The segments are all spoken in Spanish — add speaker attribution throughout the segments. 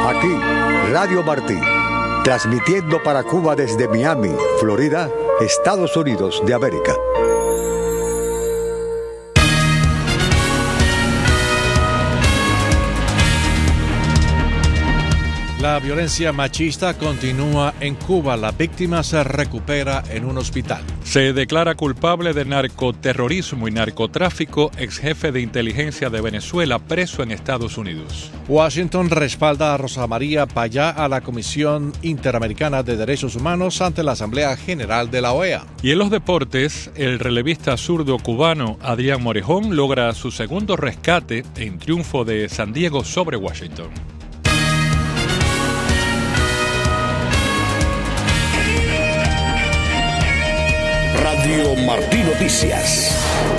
Speaker 1: Aquí, Radio Martí, transmitiendo para Cuba desde Miami, Florida, Estados Unidos de América.
Speaker 2: La violencia machista continúa en Cuba. La víctima se recupera en un hospital.
Speaker 3: Se declara culpable de narcoterrorismo y narcotráfico ex jefe de inteligencia de Venezuela preso en Estados Unidos.
Speaker 2: Washington respalda a Rosa María Payá a la Comisión Interamericana de Derechos Humanos ante la Asamblea General de la OEA.
Speaker 3: Y en los deportes, el relevista zurdo cubano Adrián Morejón logra su segundo rescate en triunfo de San Diego sobre Washington.
Speaker 4: Radio Martí Noticias.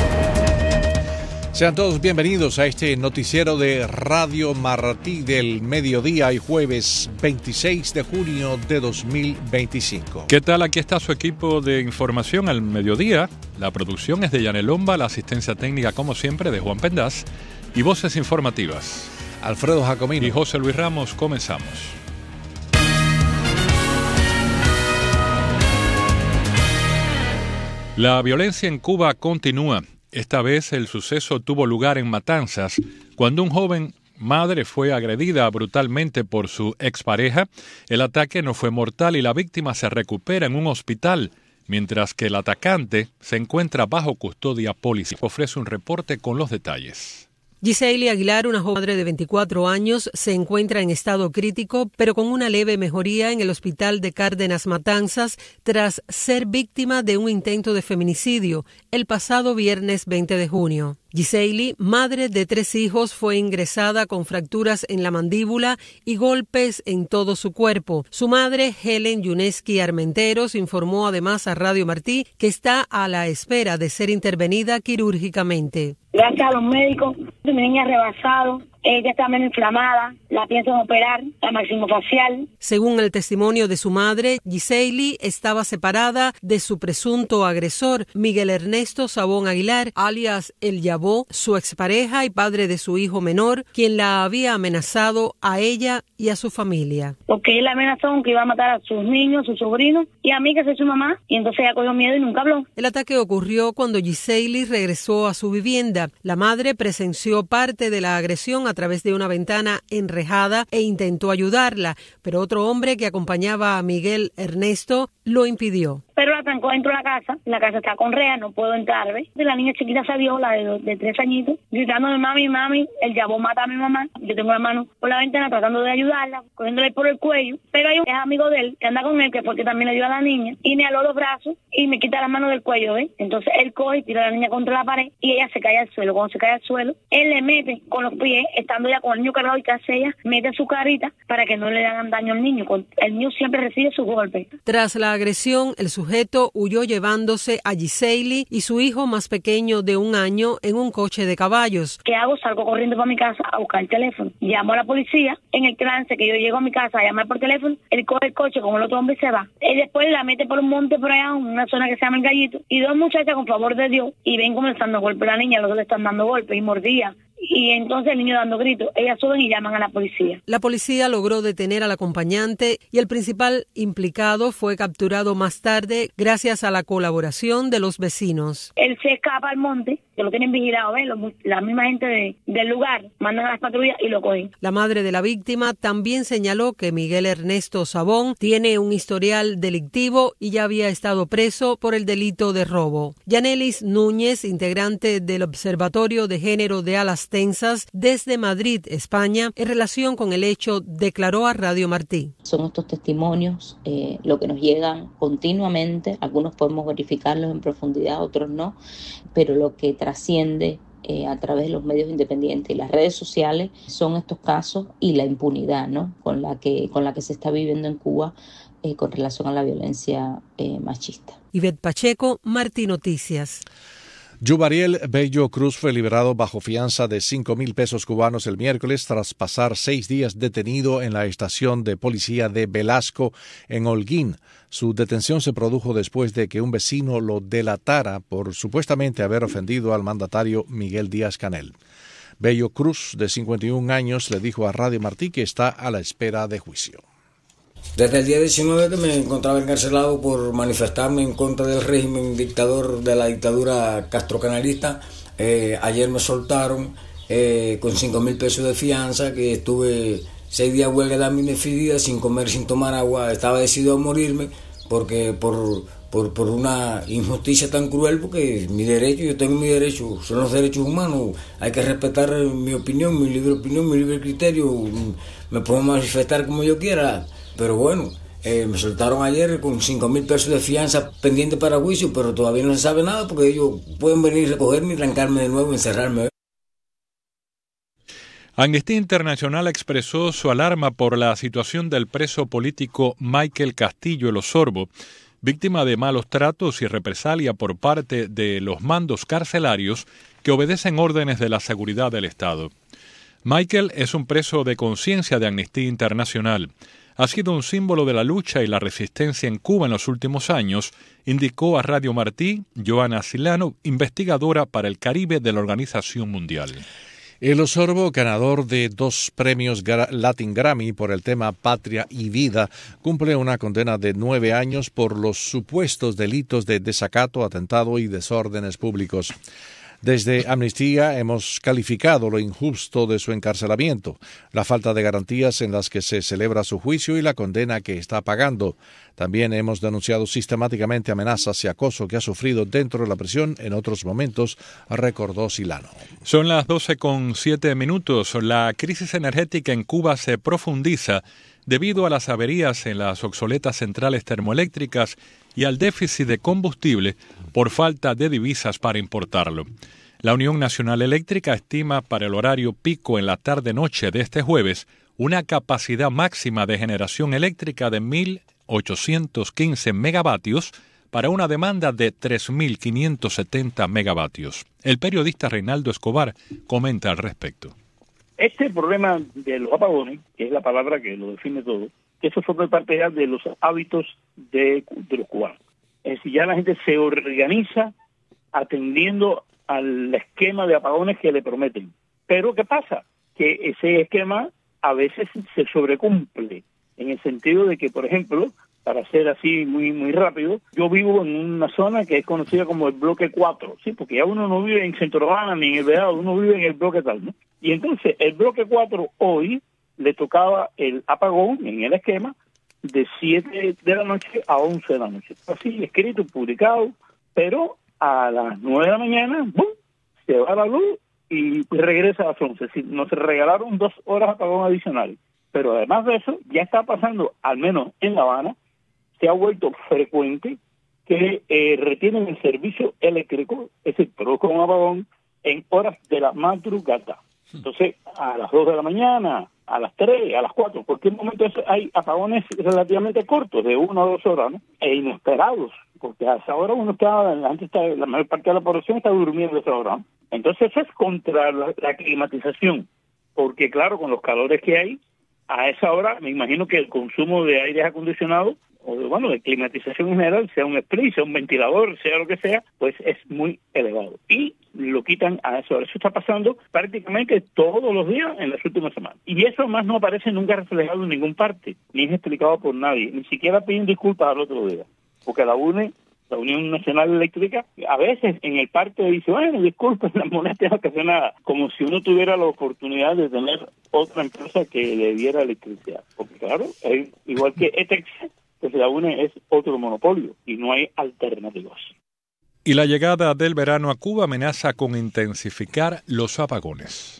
Speaker 2: Sean todos bienvenidos a este noticiero de Radio Martí del mediodía y jueves 26 de junio de 2025.
Speaker 3: ¿Qué tal? Aquí está su equipo de información al mediodía. La producción es de Yanel Lomba, la asistencia técnica, como siempre, de Juan Pendaz y voces informativas.
Speaker 2: Alfredo Jacomino
Speaker 3: y José Luis Ramos. Comenzamos. La violencia en Cuba continúa. Esta vez el suceso tuvo lugar en Matanzas, cuando un joven madre fue agredida brutalmente por su expareja. El ataque no fue mortal y la víctima se recupera en un hospital, mientras que el atacante se encuentra bajo custodia policial. Ofrece un reporte con los detalles.
Speaker 5: Gisely Aguilar, una joven madre de 24 años, se encuentra en estado crítico, pero con una leve mejoría en el hospital de Cárdenas Matanzas tras ser víctima de un intento de feminicidio el pasado viernes 20 de junio. Gisely, madre de 3 hijos, fue ingresada con fracturas en la mandíbula y golpes en todo su cuerpo. Su madre, Helen Yuneski Armenteros, informó además a Radio Martí que está a la espera de ser intervenida quirúrgicamente.
Speaker 6: Gracias a los médicos, mi niña ha rebasado. Ella está menos inflamada, la piensan operar, la maxilofacial.
Speaker 5: Según el testimonio de su madre, Gisely estaba separada de su presunto agresor, Miguel Ernesto Sabón Aguilar, alias El Yabó, su expareja y padre de su hijo menor, quien la había amenazado a ella y a su familia.
Speaker 6: Porque él la amenazó con que iba a matar a sus niños, sus sobrinos y a mí, que soy su mamá, y entonces ella cogió miedo y nunca habló.
Speaker 5: El ataque ocurrió cuando Gisely regresó a su vivienda. La madre presenció parte de la agresión a través de una ventana enrejada e intentó ayudarla, pero otro hombre que acompañaba a Miguel Ernesto lo impidió.
Speaker 6: Pero la trancó dentro de la casa está con reja, no puedo entrar, ¿ves? La niña chiquita salió, la de 3 añitos, gritándome mami, el Yabó mata a mi mamá. Yo tengo la mano por la ventana tratando de ayudarla, cogiéndole por el cuello, pero hay un amigo de él que anda con él, que fue que también le dio a la niña, y me aló los brazos y me quita las manos del cuello, ¿ves? Entonces él coge y tira a la niña contra la pared y ella se cae al suelo. Cuando se cae al suelo, él le mete con los pies, estando ya con el niño cargado, y que hace ella, mete su carita para que no le hagan daño al niño. El niño siempre recibe sus golpes.
Speaker 5: Tras la agresión, el sujeto huyó llevándose a Gisely y su hijo más pequeño de 1 año en un coche de caballos.
Speaker 6: ¿Qué hago? Salgo corriendo para mi casa a buscar el teléfono. Llamo a la policía. En el trance que yo llego a mi casa a llamar por teléfono, él coge el coche con el otro hombre y se va. Él después la mete por un monte por allá, en una zona que se llama El Gallito, y 2 muchachas, con favor de Dios, y ven como le están dando golpes a la niña, los dos le están dando golpes y mordía. Y entonces el niño dando gritos, ellas suben y llaman a la policía.
Speaker 5: La policía logró detener al acompañante y el principal implicado fue capturado más tarde gracias a la colaboración de los vecinos.
Speaker 6: Él se escapa al monte, que lo tienen vigilado, ¿ves? La misma gente del lugar mandan a las patrullas y lo cogen.
Speaker 5: La madre de la víctima también señaló que Miguel Ernesto Sabón tiene un historial delictivo y ya había estado preso por el delito de robo. Yanelis Núñez, integrante del Observatorio de Género de Alas Tensas desde Madrid, España, en relación con el hecho, declaró a Radio Martí.
Speaker 7: Son estos testimonios lo que nos llegan continuamente, algunos podemos verificarlos en profundidad, otros no, pero lo que trasciende a través de los medios independientes y las redes sociales son estos casos y la impunidad, ¿no?, con la que se está viviendo en Cuba con relación a la violencia machista.
Speaker 5: Ivette Pacheco, Martí Noticias.
Speaker 2: Yubariel Bello Cruz fue liberado bajo fianza de 5,000 pesos cubanos el miércoles tras pasar 6 días detenido en la estación de policía de Velasco en Holguín. Su detención se produjo después de que un vecino lo delatara por supuestamente haber ofendido al mandatario Miguel Díaz-Canel. Bello Cruz, de 51 años, le dijo a Radio Martí que está a la espera de juicio.
Speaker 8: Desde el día 19 que me encontraba encarcelado por manifestarme en contra del régimen dictador de la dictadura castrocanalista, ayer me soltaron con 5,000 pesos de fianza, que estuve 6 días huelga de hambre indefinida, sin comer, sin tomar agua. Estaba decidido a morirme porque por una injusticia tan cruel, porque mi derecho, yo tengo mi derecho, son los derechos humanos, hay que respetar mi opinión, mi libre opinión, mi libre criterio, me puedo manifestar como yo quiera, pero bueno, me soltaron ayer con 5,000 pesos de fianza pendiente para juicio, pero todavía no se sabe nada porque ellos pueden venir a recogerme y trancarme de nuevo, encerrarme.
Speaker 3: Amnistía Internacional expresó su alarma por la situación del preso político Michael Castillo El Osorbo, víctima de malos tratos y represalia por parte de los mandos carcelarios que obedecen órdenes de la seguridad del Estado. Michael es un preso de conciencia de Amnistía Internacional. Ha sido un símbolo de la lucha y la resistencia en Cuba en los últimos años, indicó a Radio Martí Joana Silano, investigadora para el Caribe de la Organización Mundial.
Speaker 2: El Osorbo, ganador de 2 premios Latin Grammy por el tema Patria y Vida, cumple una condena de 9 años por los supuestos delitos de desacato, atentado y desórdenes públicos. Desde Amnistía hemos calificado lo injusto de su encarcelamiento, la falta de garantías en las que se celebra su juicio y la condena que está pagando. También hemos denunciado sistemáticamente amenazas y acoso que ha sufrido dentro de la prisión en otros momentos, recordó Silano.
Speaker 3: Son las 12:07. La crisis energética en Cuba se profundiza debido a las averías en las obsoletas centrales termoeléctricas y al déficit de combustible por falta de divisas para importarlo. La Unión Nacional Eléctrica estima para el horario pico en la tarde-noche de este jueves una capacidad máxima de generación eléctrica de 1.815 megavatios para una demanda de 3.570 megavatios. El periodista Reinaldo Escobar comenta al respecto.
Speaker 9: Este problema de los apagones, que es la palabra que lo define todo, eso forma parte ya de los hábitos de los cubanos. Es decir, ya la gente se organiza atendiendo al esquema de apagones que le prometen. Pero ¿qué pasa? Que ese esquema a veces se sobrecumple, en el sentido de que, por ejemplo, para ser así muy rápido, yo vivo en una zona que es conocida como el bloque 4, ¿sí? Porque ya uno no vive en Centro Habana ni en el Vedado, uno vive en el bloque tal, ¿no? Y entonces el bloque 4 hoy le tocaba el apagón en el esquema de 7 de la noche a 11 de la noche. Así, escrito, publicado, pero a las 9 de la mañana, ¡bum!, se va la luz y regresa a las 11. Es decir, nos regalaron 2 horas de apagón adicionales. Pero además de eso, ya está pasando, al menos en La Habana, se ha vuelto frecuente que retienen el servicio eléctrico, es decir, produzcan un apagón en horas de la madrugada. Entonces, a las 2 de la mañana, a las 3, a las 4, en cualquier momento hay apagones relativamente cortos, de 1 o 2 horas, ¿no? E inesperados, porque a esa hora la mayor parte de la población está durmiendo a esa hora, ¿no? Entonces eso es contra la climatización, porque claro, con los calores que hay, a esa hora me imagino que el consumo de aire acondicionado, o de climatización en general, sea un split, sea un ventilador, sea lo que sea, pues es muy elevado. Y lo quitan a esa hora. Eso está pasando prácticamente todos los días en las últimas semanas. Y eso además no aparece nunca reflejado en ninguna parte, ni es explicado por nadie, ni siquiera piden disculpas al otro día. Porque la Unión Nacional Eléctrica, a veces en el parte dice, bueno, disculpen las molestias ocasionadas, como si uno tuviera la oportunidad de tener otra empresa que le diera electricidad. Porque claro, es igual que ETEX, pues la UNE es otro monopolio y no hay alternativas.
Speaker 3: Y la llegada del verano a Cuba amenaza con intensificar los apagones.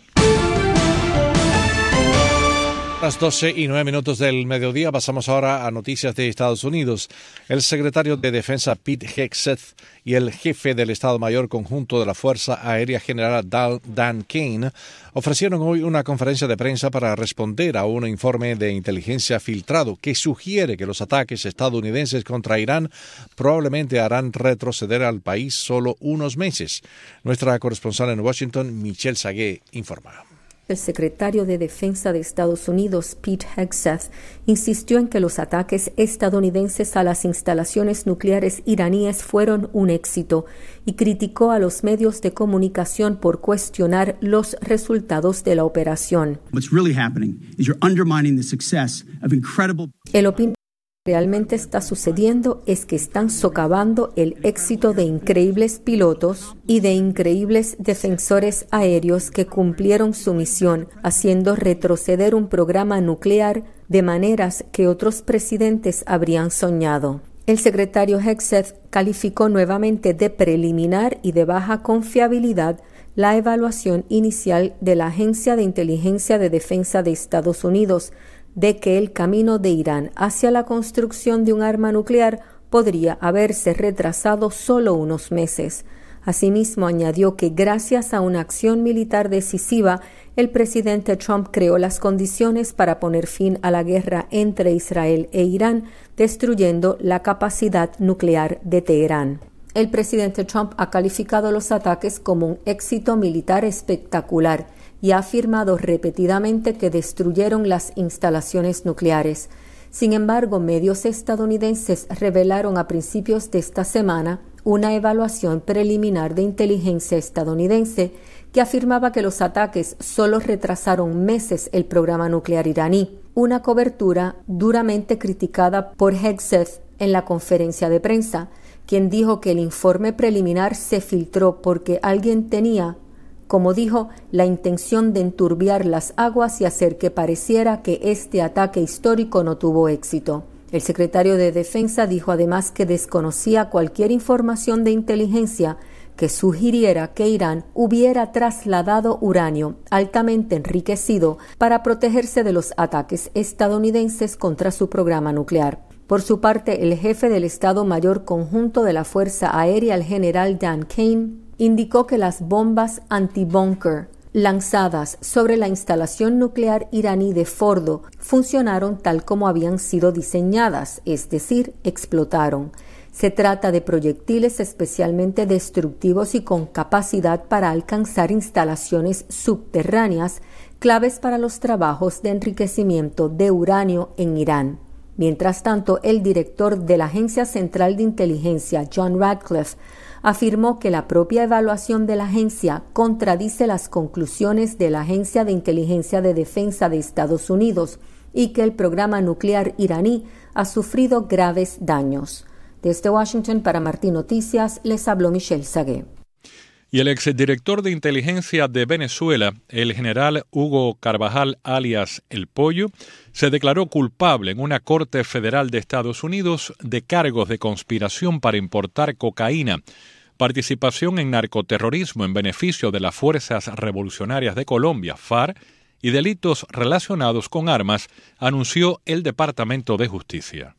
Speaker 2: Las 12:09 del mediodía, pasamos ahora a noticias de Estados Unidos. El secretario de Defensa Pete Hegseth y el jefe del Estado Mayor Conjunto de la Fuerza Aérea General Dan Kane ofrecieron hoy una conferencia de prensa para responder a un informe de inteligencia filtrado que sugiere que los ataques estadounidenses contra Irán probablemente harán retroceder al país solo unos meses. Nuestra corresponsal en Washington, Michelle Sagué, informa.
Speaker 10: El secretario de Defensa de Estados Unidos, Pete Hegseth, insistió en que los ataques estadounidenses a las instalaciones nucleares iraníes fueron un éxito y criticó a los medios de comunicación por cuestionar los resultados de la operación. El opinión realmente está sucediendo es que están socavando el éxito de increíbles pilotos y de increíbles defensores aéreos que cumplieron su misión, haciendo retroceder un programa nuclear de maneras que otros presidentes habrían soñado. El secretario Hegseth calificó nuevamente de preliminar y de baja confiabilidad la evaluación inicial de la Agencia de Inteligencia de Defensa de Estados Unidos de que el camino de Irán hacia la construcción de un arma nuclear podría haberse retrasado solo unos meses. Asimismo, añadió que gracias a una acción militar decisiva, el presidente Trump creó las condiciones para poner fin a la guerra entre Israel e Irán, destruyendo la capacidad nuclear de Teherán. El presidente Trump ha calificado los ataques como un éxito militar espectacular y ha afirmado repetidamente que destruyeron las instalaciones nucleares. Sin embargo, medios estadounidenses revelaron a principios de esta semana una evaluación preliminar de inteligencia estadounidense que afirmaba que los ataques solo retrasaron meses el programa nuclear iraní, una cobertura duramente criticada por Hegseth en la conferencia de prensa, quien dijo que el informe preliminar se filtró porque alguien tenía, como dijo, la intención de enturbiar las aguas y hacer que pareciera que este ataque histórico no tuvo éxito. El secretario de Defensa dijo además que desconocía cualquier información de inteligencia que sugiriera que Irán hubiera trasladado uranio altamente enriquecido para protegerse de los ataques estadounidenses contra su programa nuclear. Por su parte, el jefe del Estado Mayor Conjunto de la Fuerza Aérea, el general Dan Kane, indicó que las bombas antibúnker lanzadas sobre la instalación nuclear iraní de Fordo funcionaron tal como habían sido diseñadas, es decir, explotaron. Se trata de proyectiles especialmente destructivos y con capacidad para alcanzar instalaciones subterráneas, claves para los trabajos de enriquecimiento de uranio en Irán. Mientras tanto, el director de la Agencia Central de Inteligencia, John Ratcliffe, afirmó que la propia evaluación de la agencia contradice las conclusiones de la Agencia de Inteligencia de Defensa de Estados Unidos y que el programa nuclear iraní ha sufrido graves daños. Desde Washington, para Martín Noticias, les habló Michelle Sagué.
Speaker 3: Y el exdirector de inteligencia de Venezuela, el general Hugo Carvajal, alias El Pollo, se declaró culpable en una corte federal de Estados Unidos de cargos de conspiración para importar cocaína, participación en narcoterrorismo en beneficio de las Fuerzas Revolucionarias de Colombia, FARC, y delitos relacionados con armas, anunció el Departamento de Justicia.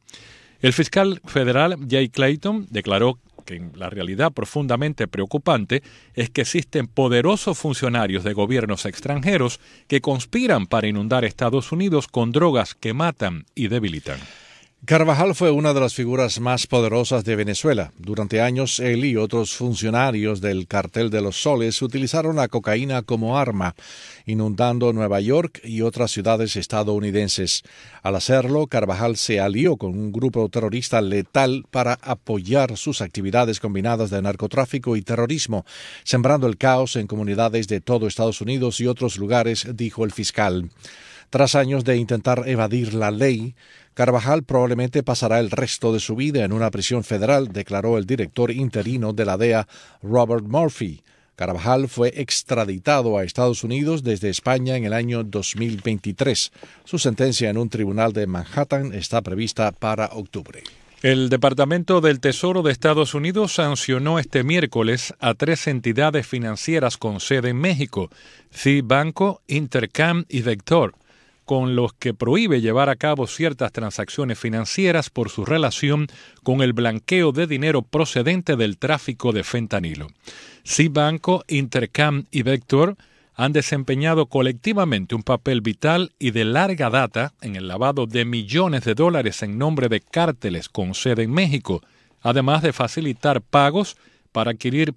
Speaker 3: El fiscal federal Jay Clayton declaró que la realidad profundamente preocupante es que existen poderosos funcionarios de gobiernos extranjeros que conspiran para inundar Estados Unidos con drogas que matan y debilitan.
Speaker 2: Carvajal fue una de las figuras más poderosas de Venezuela. Durante años, él y otros funcionarios del Cartel de los Soles utilizaron la cocaína como arma, inundando Nueva York y otras ciudades estadounidenses. Al hacerlo, Carvajal se alió con un grupo terrorista letal para apoyar sus actividades combinadas de narcotráfico y terrorismo, sembrando el caos en comunidades de todo Estados Unidos y otros lugares, dijo el fiscal. Tras años de intentar evadir la ley, Carvajal probablemente pasará el resto de su vida en una prisión federal, declaró el director interino de la DEA, Robert Murphy. Carvajal fue extraditado a Estados Unidos desde España en el año 2023. Su sentencia en un tribunal de Manhattan está prevista para octubre.
Speaker 3: El Departamento del Tesoro de Estados Unidos sancionó este miércoles a 3 entidades financieras con sede en México, Citibanco, Intercam y Vector, con los que prohíbe llevar a cabo ciertas transacciones financieras por su relación con el blanqueo de dinero procedente del tráfico de fentanilo. Citibanco, Intercam y Vector han desempeñado colectivamente un papel vital y de larga data en el lavado de millones de dólares en nombre de cárteles con sede en México, además de facilitar pagos para adquirir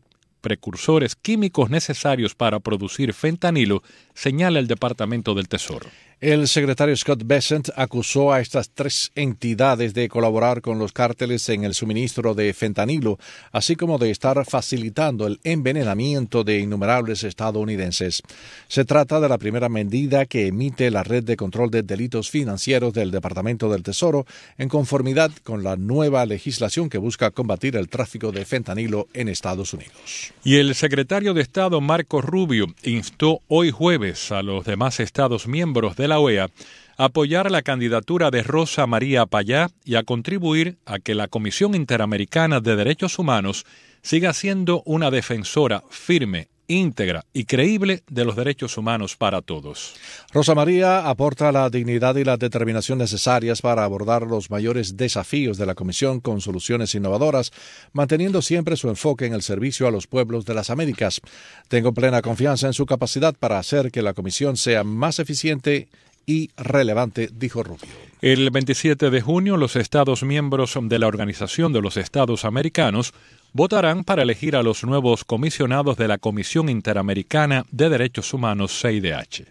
Speaker 3: precursores químicos necesarios para producir fentanilo, señala el Departamento del Tesoro.
Speaker 2: El secretario Scott Bessent acusó a estas 3 entidades de colaborar con los cárteles en el suministro de fentanilo, así como de estar facilitando el envenenamiento de innumerables estadounidenses. Se trata de la primera medida que emite la Red de Control de Delitos Financieros del Departamento del Tesoro en conformidad con la nueva legislación que busca combatir el tráfico de fentanilo en Estados Unidos.
Speaker 3: Y el secretario de Estado Marco Rubio instó hoy jueves a los demás Estados miembros de la OEA a apoyar la candidatura de Rosa María Payá y a contribuir a que la Comisión Interamericana de Derechos Humanos siga siendo una defensora firme, íntegra y creíble de los derechos humanos para todos.
Speaker 2: Rosa María aporta la dignidad y la determinación necesarias para abordar los mayores desafíos de la Comisión con soluciones innovadoras, manteniendo siempre su enfoque en el servicio a los pueblos de las Américas. Tengo plena confianza en su capacidad para hacer que la Comisión sea más eficiente y relevante, dijo Rubio.
Speaker 3: El 27 de junio, los Estados miembros de la Organización de los Estados Americanos votarán para elegir a los nuevos comisionados de la Comisión Interamericana de Derechos Humanos, CIDH.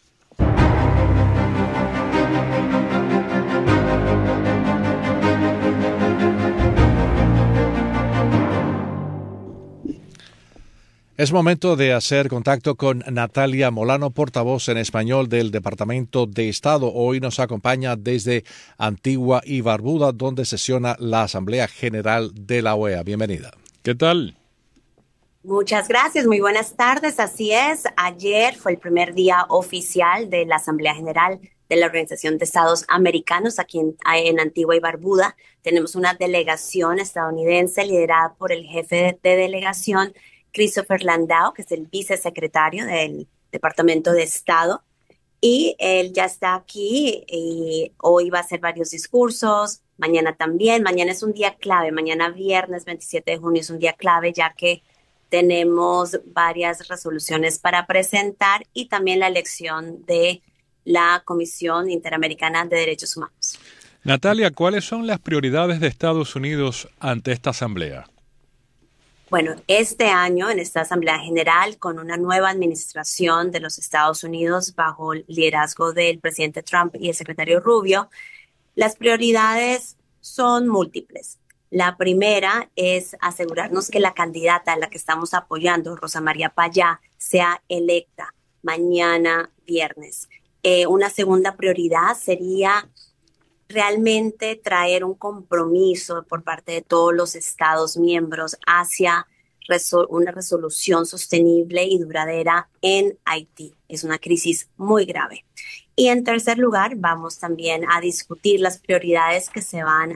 Speaker 2: Es momento de hacer contacto con Natalia Molano, portavoz en español del Departamento de Estado. Hoy nos acompaña desde Antigua y Barbuda, donde sesiona la Asamblea General de la OEA. Bienvenida.
Speaker 3: ¿Qué tal?
Speaker 11: Muchas gracias, muy buenas tardes. Así es, ayer fue el primer día oficial de la Asamblea General de la Organización de Estados Americanos aquí en Antigua y Barbuda. Tenemos una delegación estadounidense liderada por el jefe de delegación, Christopher Landau, que es el vicesecretario del Departamento de Estado, y él ya está aquí y hoy va a hacer varios discursos, mañana también. Mañana es un día clave, mañana viernes 27 de junio es un día clave, ya que tenemos varias resoluciones para presentar y también la elección de la Comisión Interamericana de Derechos Humanos.
Speaker 3: Natalia, ¿cuáles son las prioridades de Estados Unidos ante esta asamblea?
Speaker 11: Bueno, este año en esta Asamblea General, con una nueva administración de los Estados Unidos bajo el liderazgo del presidente Trump y el secretario Rubio, las prioridades son múltiples. La primera es asegurarnos que la candidata a la que estamos apoyando, Rosa María Payá, sea electa mañana viernes. Una segunda prioridad sería realmente traer un compromiso por parte de todos los Estados miembros hacia una resolución sostenible y duradera en Haití. Es una crisis muy grave. Y en tercer lugar, vamos también a discutir las prioridades que se van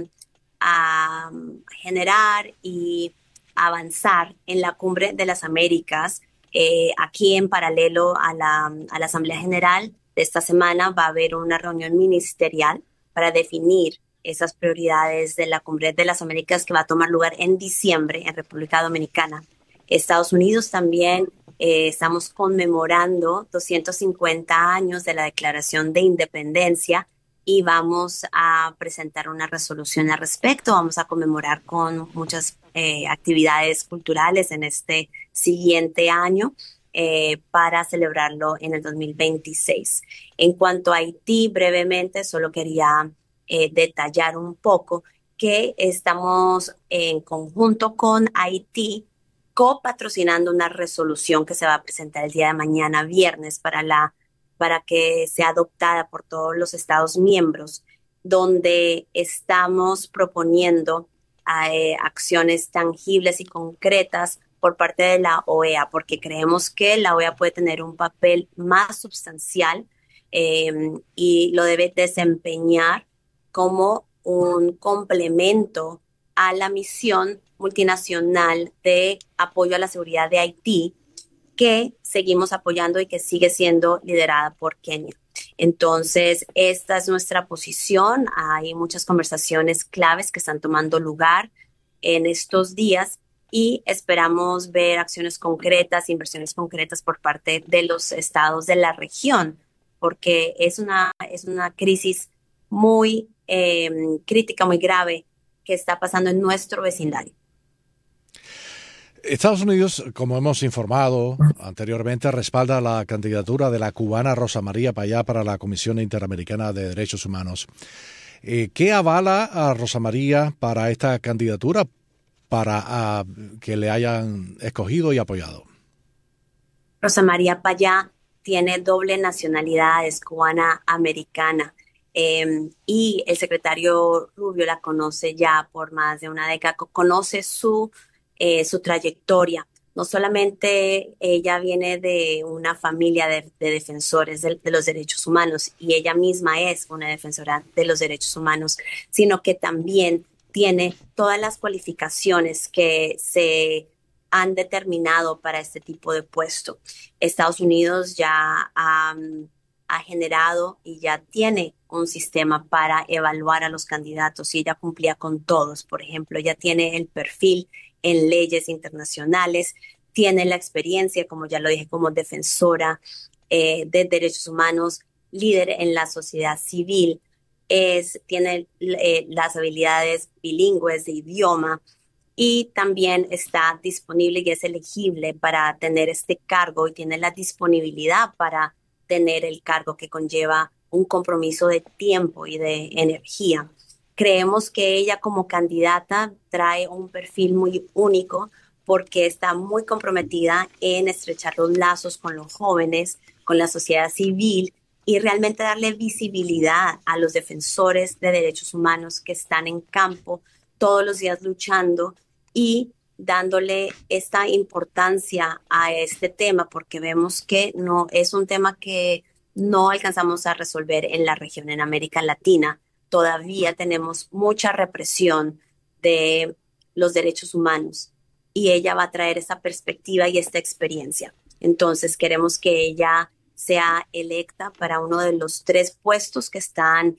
Speaker 11: a generar y avanzar en la Cumbre de las Américas. Aquí en paralelo a la Asamblea General de esta semana va a haber una reunión ministerial para definir esas prioridades de la Cumbre de las Américas que va a tomar lugar en diciembre en República Dominicana. Estados Unidos también estamos conmemorando 250 años de la Declaración de Independencia y vamos a presentar una resolución al respecto. Vamos a conmemorar con muchas actividades culturales en este siguiente año para celebrarlo en el 2026. En cuanto a Haití, brevemente, solo quería detallar un poco que estamos en conjunto con Haití copatrocinando una resolución que se va a presentar el día de mañana, viernes, para que sea adoptada por todos los Estados miembros, donde estamos proponiendo acciones tangibles y concretas por parte de la OEA, porque creemos que la OEA puede tener un papel más sustancial y lo debe desempeñar como un complemento a la misión multinacional de apoyo a la seguridad de Haití, que seguimos apoyando y que sigue siendo liderada por Kenia. Entonces, esta es nuestra posición. Hay muchas conversaciones claves que están tomando lugar en estos días y esperamos ver acciones concretas, inversiones concretas por parte de los estados de la región, porque es una crisis muy crítica, muy grave que está pasando en nuestro vecindario.
Speaker 2: Estados Unidos, como hemos informado anteriormente, respalda la candidatura de la cubana Rosa María Payá para la Comisión Interamericana de Derechos Humanos. ¿Qué avala a Rosa María para esta candidatura, para que le hayan escogido y apoyado?
Speaker 11: Rosa María Payá tiene doble nacionalidad, es cubana-americana. Y el secretario Rubio la conoce ya por más de una década, conoce su trayectoria. No solamente ella viene de una familia de defensores de los derechos humanos y ella misma es una defensora de los derechos humanos, sino que también tiene todas las cualificaciones que se han determinado para este tipo de puesto. Estados Unidos ya ha generado y ya tiene un sistema para evaluar a los candidatos y ella cumplía con todos. Por ejemplo, ella tiene el perfil en leyes internacionales, tiene la experiencia, como ya lo dije, como defensora de derechos humanos, líder en la sociedad civil, tiene las habilidades bilingües de idioma y también está disponible y es elegible para tener este cargo y tiene la disponibilidad para tener el cargo que conlleva un compromiso de tiempo y de energía. Creemos que ella como candidata trae un perfil muy único porque está muy comprometida en estrechar los lazos con los jóvenes, con la sociedad civil y realmente darle visibilidad a los defensores de derechos humanos que están en campo todos los días luchando y dándole esta importancia a este tema porque vemos que no es un tema que no alcanzamos a resolver en la región, en América Latina. Todavía tenemos mucha represión de los derechos humanos y ella va a traer esa perspectiva y esta experiencia. Entonces queremos que ella sea electa para uno de los 3 puestos que están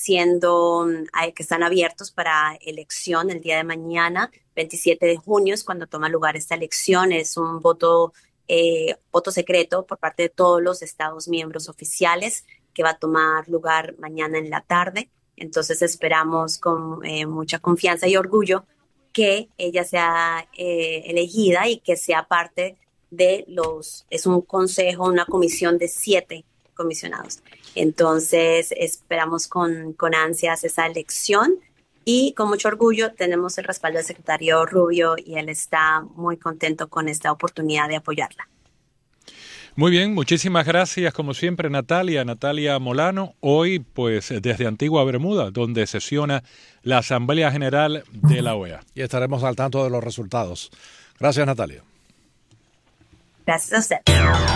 Speaker 11: abiertos para elección el día de mañana, 27 de junio es cuando toma lugar esta elección. Es un voto secreto por parte de todos los estados miembros oficiales que va a tomar lugar mañana en la tarde. Entonces esperamos con mucha confianza y orgullo que ella sea elegida y que sea parte de es un consejo, una comisión de 7 comisionados. Entonces esperamos con ansias esa elección y con mucho orgullo tenemos el respaldo del secretario Rubio y él está muy contento con esta oportunidad de apoyarla.
Speaker 3: Muy bien, muchísimas gracias como siempre Natalia Molano. Hoy pues desde Antigua Bermuda, donde sesiona la Asamblea General de la OEA.
Speaker 2: Y estaremos al tanto de los resultados. Gracias, Natalia.
Speaker 11: Gracias a usted.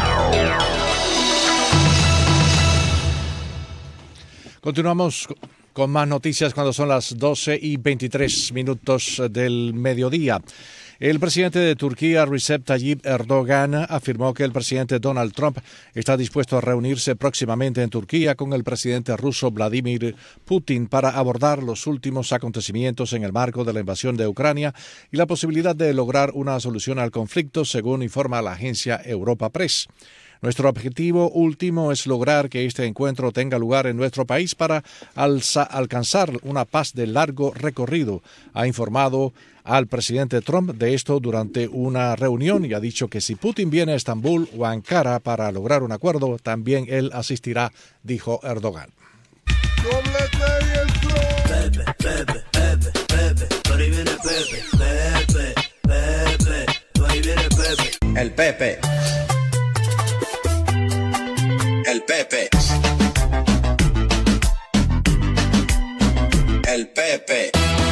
Speaker 2: Continuamos con más noticias cuando son las 12:23 del mediodía. El presidente de Turquía, Recep Tayyip Erdogan, afirmó que el presidente Donald Trump está dispuesto a reunirse próximamente en Turquía con el presidente ruso Vladimir Putin para abordar los últimos acontecimientos en el marco de la invasión de Ucrania y la posibilidad de lograr una solución al conflicto, según informa la agencia Europa Press. Nuestro objetivo último es lograr que este encuentro tenga lugar en nuestro país para alcanzar una paz de largo recorrido, ha informado al presidente Trump de esto durante una reunión y ha dicho que si Putin viene a Estambul o a Ankara para lograr un acuerdo, también él asistirá, dijo Erdogan.
Speaker 12: El Pepe. El Pepe. El Pepe.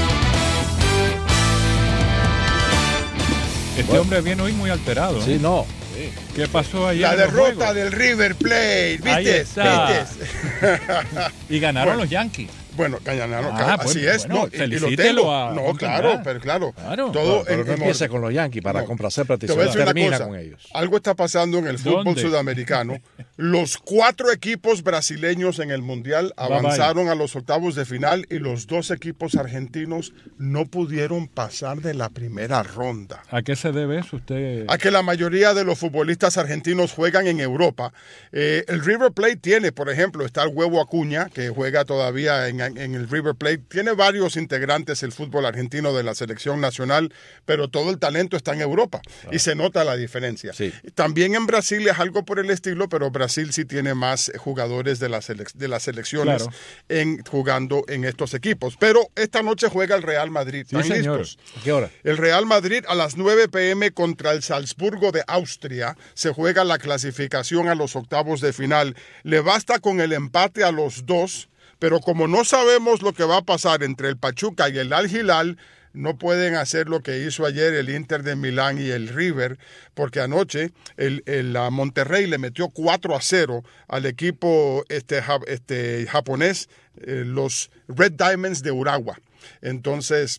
Speaker 3: Este hombre viene hoy muy alterado.
Speaker 2: Sí, no.
Speaker 3: ¿Qué pasó ayer?
Speaker 13: La derrota del River Plate. ¿Viste?
Speaker 3: Ahí está.
Speaker 13: ¿Viste?
Speaker 3: Y ganaron los Yankees.
Speaker 13: Bueno, ganaron,
Speaker 3: pues,
Speaker 13: así es.
Speaker 3: Bueno,
Speaker 13: no,
Speaker 3: felicítelo a
Speaker 13: no, claro, pero claro. Todo
Speaker 2: pero no empieza con los Yankees para complacer peticiones. Termina con ellos.
Speaker 13: Algo está pasando en el fútbol sudamericano. Los 4 equipos brasileños en el Mundial avanzaron a los octavos de final y los 2 equipos argentinos no pudieron pasar de la primera ronda.
Speaker 3: ¿A qué se debe eso usted?
Speaker 13: A que la mayoría de los futbolistas argentinos juegan en Europa. El River Plate tiene, por ejemplo, está el Huevo Acuña, que juega todavía en en el River Plate. Tiene varios integrantes el fútbol argentino de la selección nacional, pero todo el talento está en Europa y se nota la diferencia.
Speaker 2: Sí.
Speaker 13: También en Brasil es algo por el estilo, pero Brasil sí tiene más jugadores de las selecciones jugando en estos equipos. Pero esta noche juega el Real Madrid.
Speaker 3: Sí, señor.
Speaker 13: ¿Listos?
Speaker 2: ¿A qué hora?
Speaker 13: El Real Madrid a las 9 p.m. contra el Salzburgo de Austria. Se juega la clasificación a los octavos de final. Le basta con el empate a los dos, pero como no sabemos lo que va a pasar entre el Pachuca y el Al Hilal, no pueden hacer lo que hizo ayer el Inter de Milán y el River, porque anoche el Monterrey le metió 4-0 al equipo japonés, los Red Diamonds de Urawa. Entonces,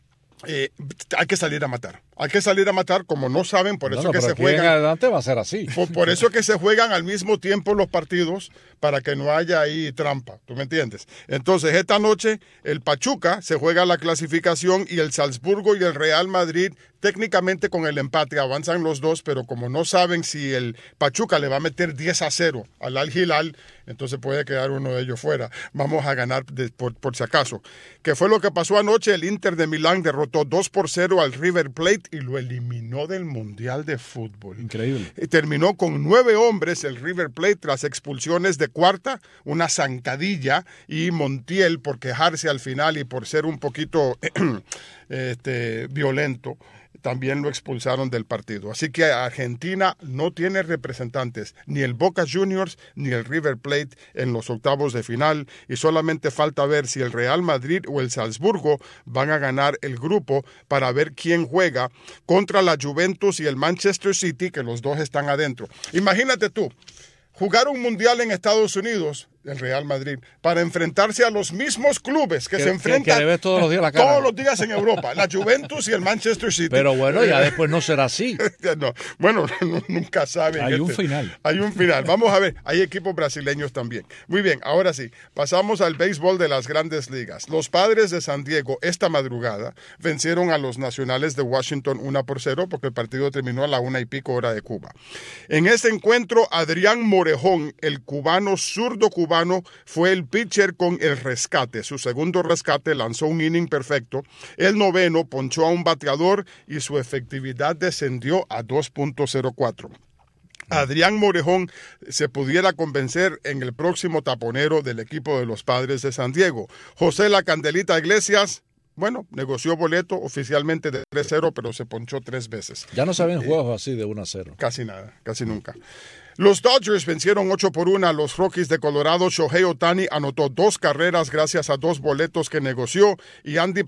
Speaker 13: hay que salir a matar. Hay que salir a matar, como no saben, por eso que se juegan.
Speaker 2: En adelante va a ser así.
Speaker 13: Por eso que se juegan al mismo tiempo los partidos, para que no haya ahí trampa. ¿Tú me entiendes? Entonces, esta noche el Pachuca se juega la clasificación y el Salzburgo y el Real Madrid, técnicamente con el empate, avanzan los dos, pero como no saben si el Pachuca le va a meter 10-0 al Al Hilal, entonces puede quedar uno de ellos fuera. Vamos a ganar por si acaso. ¿Qué fue lo que pasó anoche? El Inter de Milán derrotó 2-0 al River Plate y lo eliminó del Mundial de Fútbol.
Speaker 3: Increíble.
Speaker 13: Y terminó con 9 hombres el River Plate tras expulsiones de Cuarta, una zancadilla, y Montiel por quejarse al final y por ser un poquito violento. También lo expulsaron del partido. Así que Argentina no tiene representantes, ni el Boca Juniors ni el River Plate en los octavos de final, y solamente falta ver si el Real Madrid o el Salzburgo van a ganar el grupo para ver quién juega contra la Juventus y el Manchester City, que los dos están adentro. Imagínate tú, jugar un mundial en Estados Unidos, el Real Madrid, para enfrentarse a los mismos clubes que se enfrentan
Speaker 2: que le ves todos los días la cara.
Speaker 13: Todos los días en Europa, la Juventus y el Manchester City.
Speaker 2: Pero bueno, ya después no será así.
Speaker 13: No, bueno, nunca saben.
Speaker 3: Hay un final.
Speaker 13: Hay un final. Vamos a ver, hay equipos brasileños también. Muy bien, ahora sí, pasamos al béisbol de las Grandes Ligas. Los Padres de San Diego esta madrugada vencieron a los Nacionales de Washington 1-0, porque el partido terminó a la 1:00 hora de Cuba. En ese encuentro, Adrián Morejón, el cubano zurdo cubano, fue el pitcher con el rescate. Su segundo rescate, lanzó un inning perfecto. El noveno ponchó a un bateador y su efectividad descendió a 2.04. Adrián Morejón se pudiera convencer en el próximo taponero del equipo de los Padres de San Diego. José La Candelita Iglesias, bueno, negoció boleto oficialmente de 3-0, pero se ponchó 3 veces.
Speaker 2: Ya no se ven juegos así de 1-0.
Speaker 13: Casi nada, casi nunca. Los Dodgers vencieron 8-1 a los Rockies de Colorado. Shohei Ohtani anotó 2 carreras gracias a 2 boletos que negoció, y Andy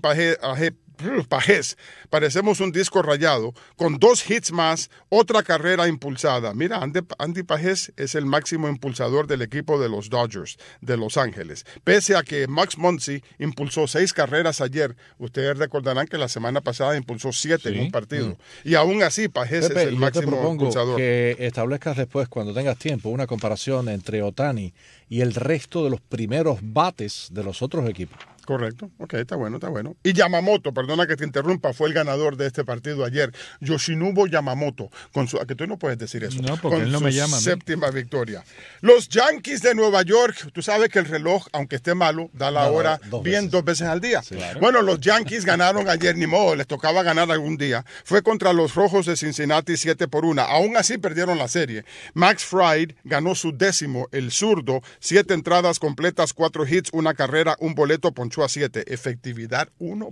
Speaker 13: Pajés, parecemos un disco rayado, con 2 hits más, otra carrera impulsada. Mira, Andy Pajés es el máximo impulsador del equipo de los Dodgers de Los Ángeles. Pese a que Max Muncy impulsó 6 carreras ayer, ustedes recordarán que la semana pasada impulsó 7 en un partido. Y aún así, Pajés
Speaker 2: Pepe,
Speaker 13: es el máximo impulsador.
Speaker 2: Que establezcas después, cuando tengas tiempo, una comparación entre Ohtani y el resto de los primeros bates de los otros equipos.
Speaker 13: Correcto, ok, está bueno. Y Yamamoto, perdona que te interrumpa, fue el ganador de este partido ayer. Yoshinobu Yamamoto, ¿a que tú no puedes decir eso?
Speaker 3: No, porque él no me llama.
Speaker 13: Séptima victoria. Los Yankees de Nueva York, tú sabes que el reloj, aunque esté malo, da la hora bien 2 veces al día. Sí, claro. Bueno, los Yankees ganaron ayer, ni modo, les tocaba ganar algún día. Fue contra los Rojos de Cincinnati 7-1. Aún así perdieron la serie. Max Fried ganó su 10º, el zurdo, 7 entradas completas, 4 hits, 1 carrera, 1 boleto, ponchó a 7, efectividad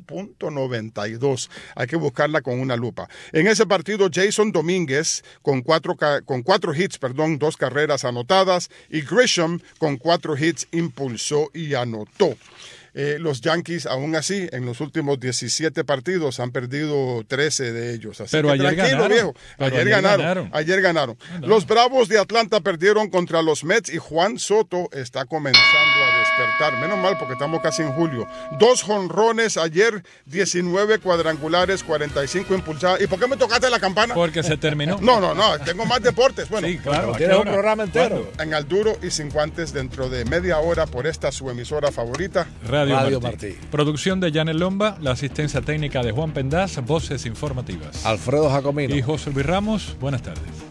Speaker 13: 1.92. Hay que buscarla con una lupa. En ese partido, Jason Domínguez con 4 hits, 2 carreras anotadas, y Grisham con 4 hits impulsó y anotó. Los Yankees, aún así, en los últimos 17 partidos han perdido 13 de ellos. Así
Speaker 3: pero
Speaker 13: que
Speaker 3: ayer
Speaker 13: tranquilo,
Speaker 3: ganaron.
Speaker 13: viejo. Ayer ganaron. Los Bravos de Atlanta perdieron contra los Mets, y Juan Soto está comenzando a despertar. Menos mal, porque estamos casi en julio. 2 jonrones ayer, 19 cuadrangulares, 45 impulsadas. ¿Y por qué me tocaste la campana?
Speaker 3: Porque se terminó.
Speaker 13: No, tengo más deportes. Bueno,
Speaker 3: sí, claro.
Speaker 2: Tienes un programa entero.
Speaker 13: En Al Duro y Sin Guantes, dentro de media hora, por esta su emisora favorita,
Speaker 3: Radio Martí. Producción de Janet Lomba, la asistencia técnica de Juan Pendaz, voces informativas.
Speaker 2: Alfredo Jacomino
Speaker 3: y José Luis Ramos. Buenas tardes.